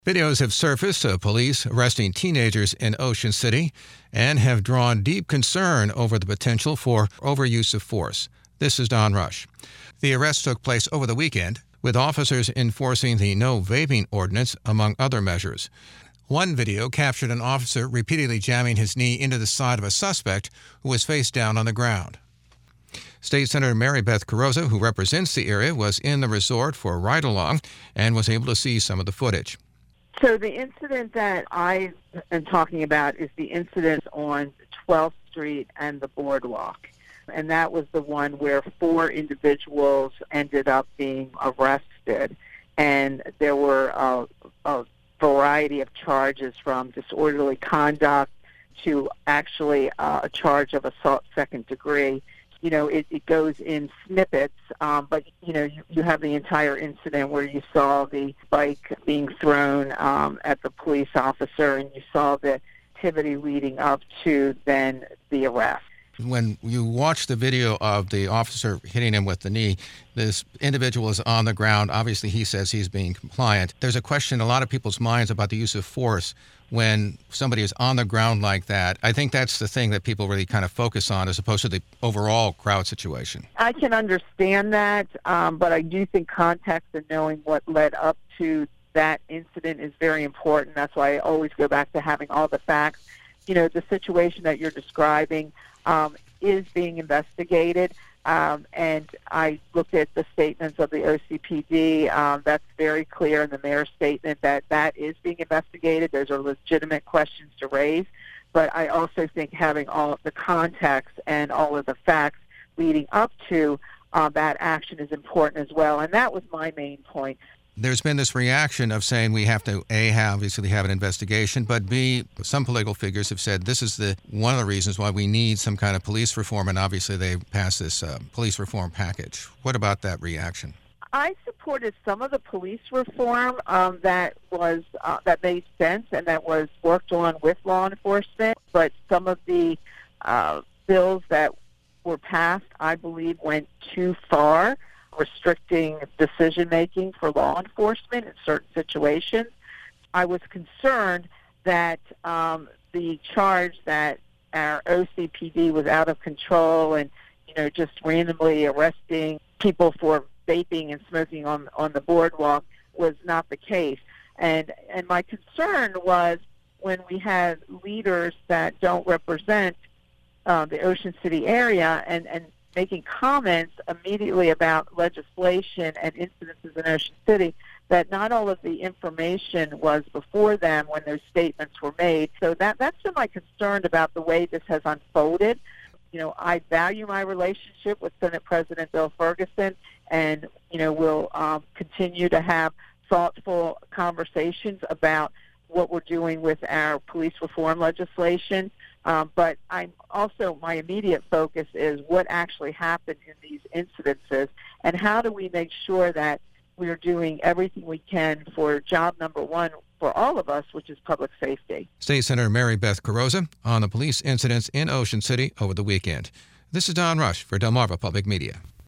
Videos have surfaced of police arresting teenagers in Ocean City and have drawn deep concern over the potential for overuse of force. This is Don Rush. The arrest took place over the weekend, with officers enforcing the no vaping ordinance, among other measures. One video captured an officer repeatedly jamming his knee into the side of a suspect who was face down on the ground. State Senator Mary Beth Carrozza, who represents the area, was in the resort for a ride-along and was able to see some of the footage. So the incident that I am talking about is the incident on 12th Street and the boardwalk. And that was the one where 4 individuals ended up being arrested. And there were a variety of charges, from disorderly conduct to actually a charge of assault second degree. You know, it goes in snippets, but, you know, you have the entire incident where you saw the bike being thrown at the police officer, and you saw the activity leading up to then the arrest. When you watch the video of the officer hitting him with the knee, this individual is on the ground. Obviously, he says he's being compliant. There's a question in a lot of people's minds about the use of force when somebody is on the ground like that. I think that's the thing that people really kind of focus on, as opposed to the overall crowd situation. I can understand that, but I do think context and knowing what led up to that incident is very important. That's why I always go back to having all the facts. You know, the situation that you're describing is being investigated, and I looked at the statements of the OCPD. That's very clear in the mayor's statement that that is being investigated. Those are legitimate questions to raise, but I also think having all of the context and all of the facts leading up to that action is important as well, and that was my main point. There's been this reaction of saying we have to, A, obviously have an investigation, but B, some political figures have said this is one of the reasons why we need some kind of police reform, and obviously they passed this police reform package. What about that reaction? I supported some of the police reform that made sense and that was worked on with law enforcement, but some of the bills that were passed, I believe, went too far, restricting decision-making for law enforcement in certain situations. I was concerned that the charge that our OCPD was out of control and, you know, just randomly arresting people for vaping and smoking on the boardwalk was not the case. And my concern was when we had leaders that don't represent the Ocean City area and making comments immediately about legislation and incidences in Ocean City, that not all of the information was before them when those statements were made. So that's been my concern about the way this has unfolded. You know, I value my relationship with Senate President Bill Ferguson, and, you know, we'll continue to have thoughtful conversations about what we're doing with our police reform legislation. But my immediate focus is what actually happened in these incidences, and how do we make sure that we are doing everything we can for job number one for all of us, which is public safety. State Senator Mary Beth Carrozza on the police incidents in Ocean City over the weekend. This is Don Rush for Delmarva Public Media.